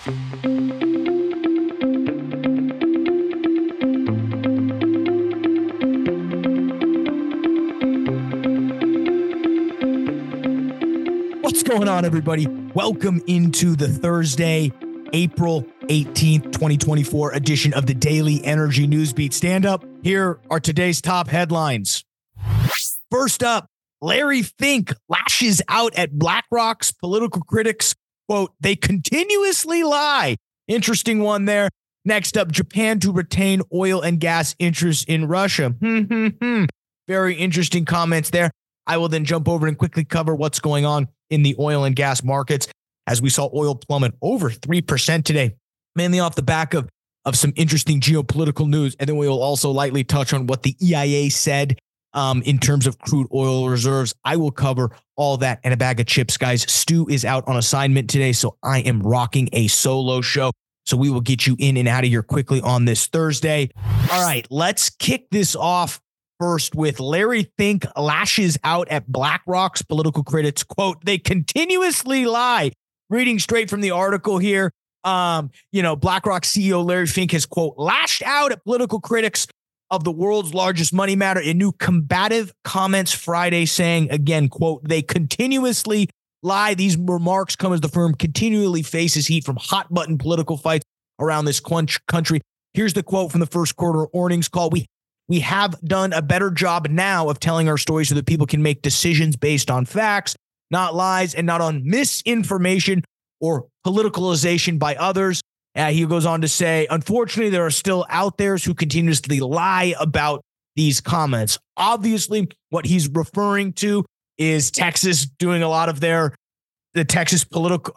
What's going on, everybody? Welcome into the Thursday, April 18th, 2024 edition of the Daily Energy Newsbeat. Stand up. Here are today's top headlines. First up, Larry Fink lashes out at BlackRock's political critics. Quote, they continuously lie. Interesting one there. Next up, Japan to retain oil and gas interests in Russia. Very interesting comments there. I will then jump over and quickly cover what's going on in the oil and gas markets as we saw oil plummet over 3% today, mainly off the back of some interesting geopolitical news. And then we will also lightly touch on what the EIA said in terms of crude oil reserves. I will cover all that and a bag of chips, guys. Stu is out on assignment today, so I am rocking a solo show. So we will get you in and out of here quickly on this Thursday. All right, let's kick this off first with Larry Fink lashes out at BlackRock's political critics. Quote, they continuously lie. Reading straight from the article here, BlackRock CEO Larry Fink has, quote, lashed out at political critics of the world's largest money matter in new combative comments Friday, saying, again, quote, they continuously lie. These remarks come as the firm continually faces heat from hot button political fights around this country. Here's the quote from the first quarter earnings call. We have done a better job now of telling our story so that people can make decisions based on facts, not lies, and not on misinformation or politicalization by others. He goes on to say, unfortunately, there are still out there who continuously lie about these comments. Obviously, what he's referring to is Texas doing a lot of the Texas political,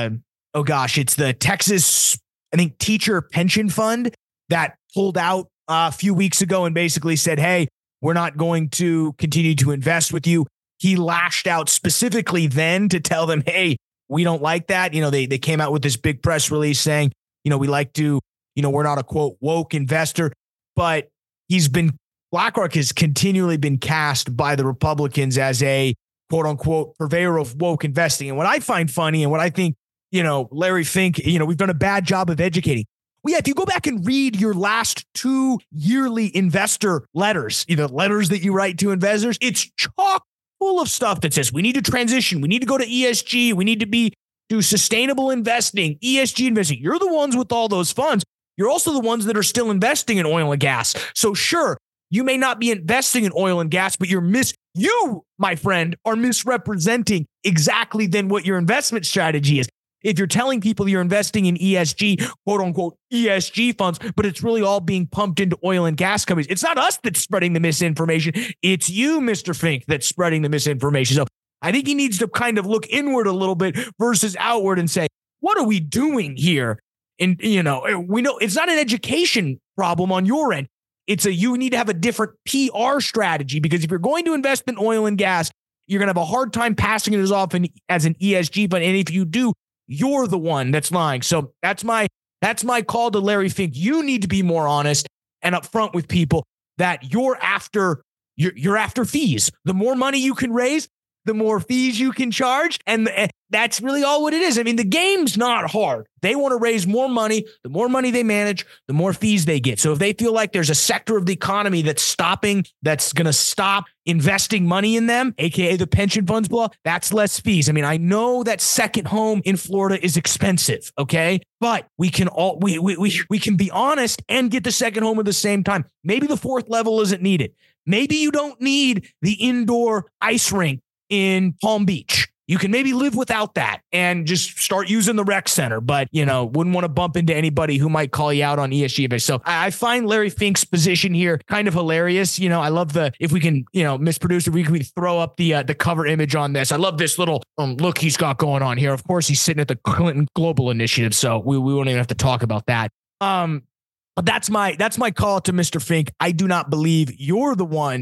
it's the Texas, I think, teacher pension fund that pulled out a few weeks ago and basically said, hey, we're not going to continue to invest with you. He lashed out specifically then to tell them, hey, we don't like that. They came out with this big press release saying, we like to, we're not a, quote, woke investor. But BlackRock has continually been cast by the Republicans as a, quote unquote, purveyor of woke investing. And what I find funny and what I think, Larry Fink, we've done a bad job of educating. Well, yeah, if you go back and read your last 2 yearly investor letters, letters that you write to investors, it's chock full of stuff that says we need to transition. We need to go to ESG. We need to do sustainable investing, ESG investing. You're the ones with all those funds. You're also the ones that are still investing in oil and gas. So sure, you may not be investing in oil and gas, but you, my friend, are misrepresenting exactly then what your investment strategy is. If you're telling people you're investing in ESG, quote unquote, ESG funds, but it's really all being pumped into oil and gas companies. It's not us that's spreading the misinformation. It's you, Mr. Fink, that's spreading the misinformation. So I think he needs to kind of look inward a little bit versus outward and say, what are we doing here? And, we know it's not an education problem on your end. You need to have a different PR strategy, because if you're going to invest in oil and gas, you're going to have a hard time passing it off as an ESG fund. And if you do, you're the one that's lying. So that's my call to Larry Fink. You need to be more honest and upfront with people that you're after fees. The more money you can raise, the more fees you can charge. And that's really all what it is. I mean, the game's not hard. They want to raise more money. The more money they manage, the more fees they get. So if they feel like there's a sector of the economy that's going to stop investing money in them, aka the pension funds blow, that's less fees. I mean, I know that second home in Florida is expensive, okay? But we can we can be honest and get the second home at the same time. Maybe the fourth level isn't needed. Maybe you don't need the indoor ice rink in Palm Beach. You can maybe live without that and just start using the rec center, but, wouldn't want to bump into anybody who might call you out on ESG. So I find Larry Fink's position here kind of hilarious. I love if we can, Miss Producer, we can throw up the cover image on this. I love this little look he's got going on here. Of course, he's sitting at the Clinton Global Initiative, so we won't even have to talk about that. That's my call to Mr. Fink. I do not believe you are the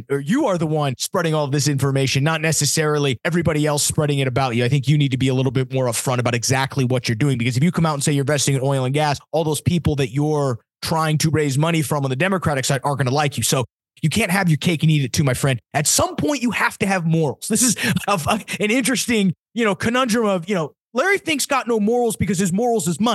one spreading all of this information, not necessarily everybody else spreading it about you. I think you need to be a little bit more upfront about exactly what you're doing, because if you come out and say you're investing in oil and gas, all those people that you're trying to raise money from on the Democratic side aren't going to like you. So you can't have your cake and eat it too, my friend. At some point, you have to have morals. This is an interesting, conundrum of, Larry Fink's got no morals because his morals is money.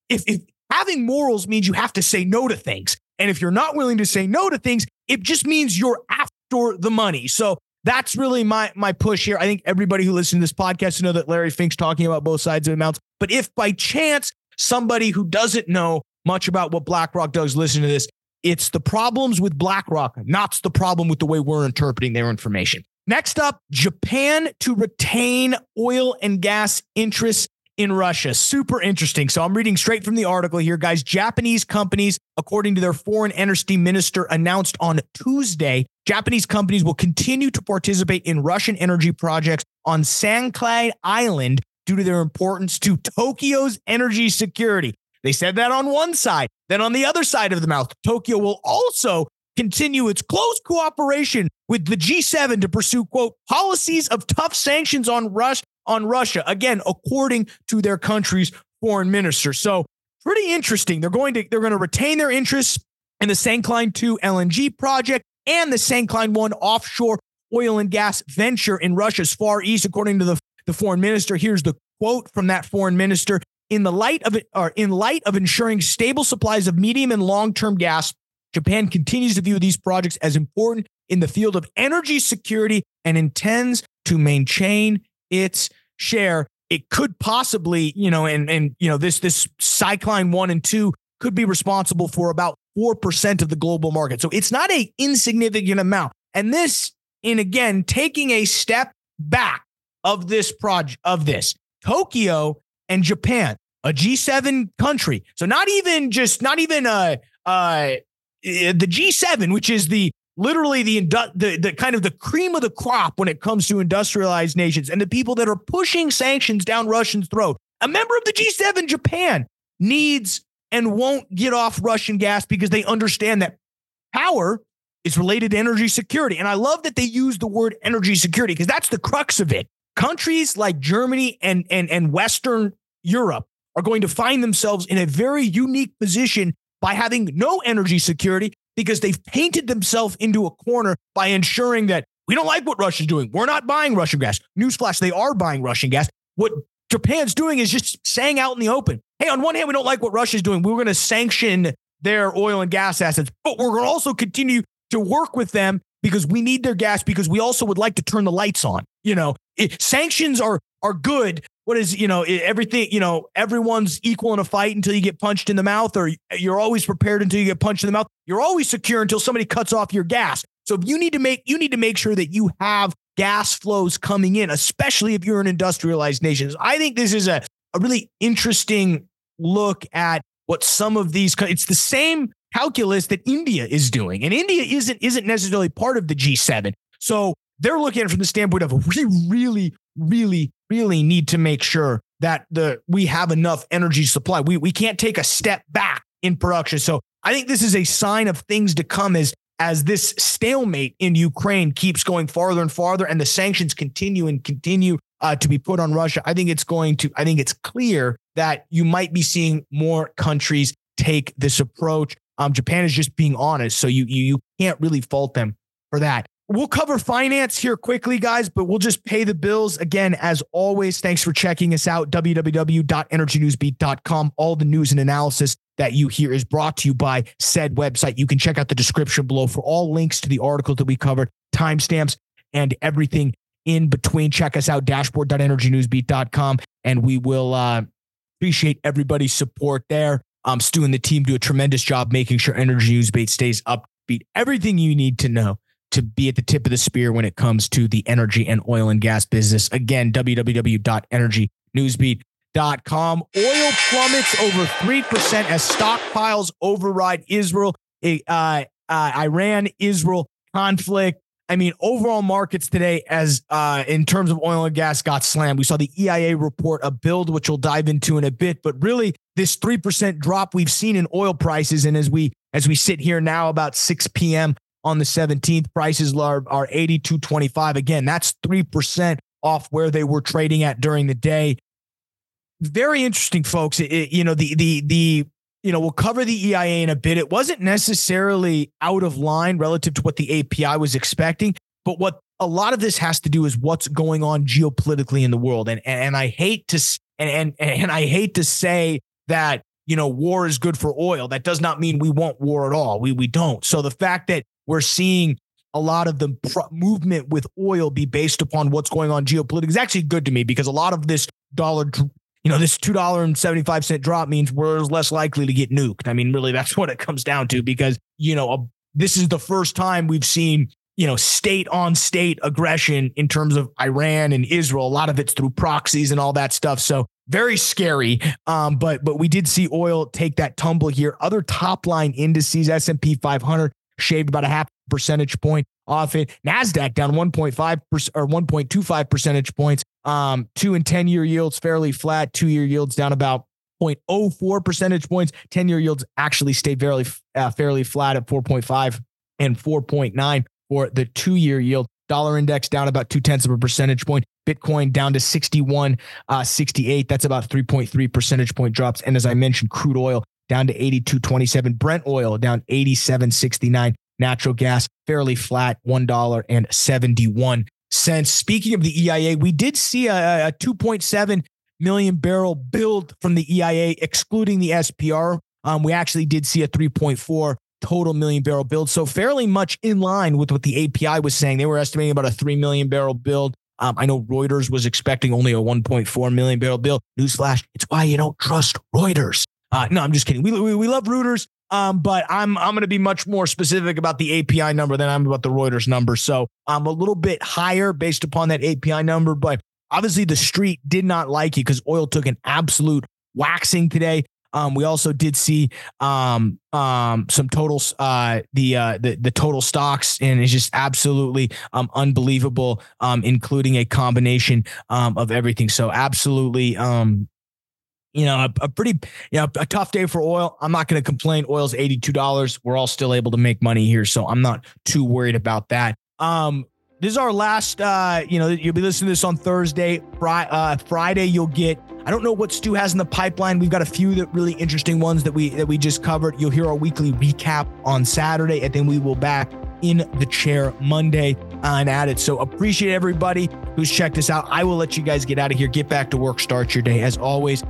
if having morals means you have to say no to things, and if you're not willing to say no to things, it just means you're after the money. So that's really my push here. I think everybody who listens to this podcast know that Larry Fink's talking about both sides of the mounts. But if by chance somebody who doesn't know much about what BlackRock does listen to this, it's the problems with BlackRock, not the problem with the way we're interpreting their information. Next up, Japan to retain oil and gas interests in Russia. Super interesting. So I'm reading straight from the article here, guys. Japanese companies, according to their foreign energy minister, announced on Tuesday, Japanese companies will continue to participate in Russian energy projects on Sanklei Island due to their importance to Tokyo's energy security. They said that on one side. Then on the other side of the mouth, Tokyo will also continue its close cooperation with the G7 to pursue, quote, policies of tough sanctions on Russia, again, according to their country's foreign minister. So pretty interesting. They're going to retain their interests in the Sanklei 2 LNG project and the Sanklei 1 offshore oil and gas venture in Russia's Far East, according to the foreign minister. Here's the quote from that foreign minister. In light of ensuring stable supplies of medium and long-term gas, Japan continues to view these projects as important in the field of energy security and intends to maintain its share. It could possibly, this Cycline 1 and 2 could be responsible for about 4% of the global market. So it's not an insignificant amount. And this, again, taking a step back of this project, Tokyo and Japan, a G7 country. So not even the G7, which is literally the kind of the cream of the crop when it comes to industrialized nations and the people that are pushing sanctions down Russians' throat. A member of the G7, Japan, needs and won't get off Russian gas because they understand that power is related to energy security. And I love that they use the word energy security because that's the crux of it. Countries like Germany and Western Europe are going to find themselves in a very unique position by having no energy security because they've painted themselves into a corner by ensuring that we don't like what Russia's doing. We're not buying Russian gas. Newsflash, they are buying Russian gas. What Japan's doing is just saying out in the open, hey, on one hand, we don't like what Russia's doing. We're going to sanction their oil and gas assets, but we're going to also continue to work with them because we need their gas because we also would like to turn the lights on. Sanctions are good. What is, everything, everyone's equal in a fight until you get punched in the mouth, or you're always prepared until you get punched in the mouth. You're always secure until somebody cuts off your gas. So you need to make sure that you have gas flows coming in, especially if you're an industrialized nation. I think this is a really interesting look at what some of these, it's the same calculus that India is doing. And India isn't necessarily part of the G7. So they're looking at it from the standpoint of we really, really, really need to make sure that we have enough energy supply. We can't take a step back in production. So I think this is a sign of things to come as this stalemate in Ukraine keeps going farther and farther and the sanctions continue to be put on Russia. I think it's clear that you might be seeing more countries take this approach. Japan is just being honest. So you can't really fault them for that. We'll cover finance here quickly, guys, but we'll just pay the bills. Again, as always, thanks for checking us out, www.energynewsbeat.com. All the news and analysis that you hear is brought to you by said website. You can check out the description below for all links to the article that we covered, timestamps, and everything in between. Check us out, dashboard.energynewsbeat.com, and we will appreciate everybody's support there. Stu and the team do a tremendous job making sure Energy Newsbeat stays upbeat. Everything you need to know to be at the tip of the spear when it comes to the energy and oil and gas business. Again, www.energynewsbeat.com. Oil plummets over 3% as stockpiles override Iran-Israel conflict. I mean, overall markets today, as in terms of oil and gas, got slammed. We saw the EIA report a build, which we'll dive into in a bit. But really, this 3% drop we've seen in oil prices, and as we sit here now about 6 p.m. on the 17th, prices are $82.25. Again, that's 3% off where they were trading at during the day. Very interesting, folks. We'll cover the EIA in a bit. It wasn't necessarily out of line relative to what the API was expecting, but what a lot of this has to do is what's going on geopolitically in the world. And I hate to say that war is good for oil. That does not mean we want war at all. We don't. So the fact that we're seeing a lot of the movement with oil be based upon what's going on geopolitically is actually good to me, because a lot of this this $2.75 drop means we're less likely to get nuked. I mean, really, that's what it comes down to, because, this is the first time we've seen, state on state aggression in terms of Iran and Israel. A lot of it's through proxies and all that stuff. So very scary. But we did see oil take that tumble here. Other top line indices, S&P 500 shaved about a half percentage point off it. NASDAQ down 1.5% or 1.25 percentage points. 2 and 10-year yields fairly flat. 2-year yields down about 0.04 percentage points. 10-year yields actually stayed fairly flat at 4.5 and 4.9 for the 2-year yield. Dollar index down about 0.2 of a percentage point. Bitcoin down to 61.68. That's about 3.3 percentage point drops. And as I mentioned, crude oil down to 82.27. Brent oil down 87.69. Natural gas fairly flat, $1.71. Speaking of the EIA, we did see a 2.7 million barrel build from the EIA, excluding the SPR. We actually did see a 3.4 total million barrel build. So fairly much in line with what the API was saying. They were estimating about a 3 million barrel build. I know Reuters was expecting only a 1.4 million barrel build. Newsflash, it's why you don't trust Reuters. No, I'm just kidding. We love Reuters. But I'm going to be much more specific about the API number than I'm about the Reuters number. So I'm a little bit higher based upon that API number, but obviously the street did not like it because oil took an absolute waxing today. We also did see some totals, the total stocks, and it's just absolutely unbelievable, including a combination of everything. So absolutely, a pretty, a tough day for oil. I'm not going to complain. Oil's $82. We're all still able to make money here, so I'm not too worried about that. This is our last, you'll be listening to this on Thursday. Friday, you'll get, I don't know what Stu has in the pipeline. We've got a few really interesting ones that we just covered. You'll hear our weekly recap on Saturday, and then we will back in the chair Monday and at it. So appreciate everybody who's checked us out. I will let you guys get out of here, get back to work, start your day. As always,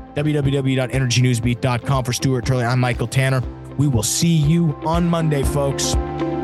www.energynewsbeat.com. For Stuart Turley, I'm Michael Tanner. We will see you on Monday, folks.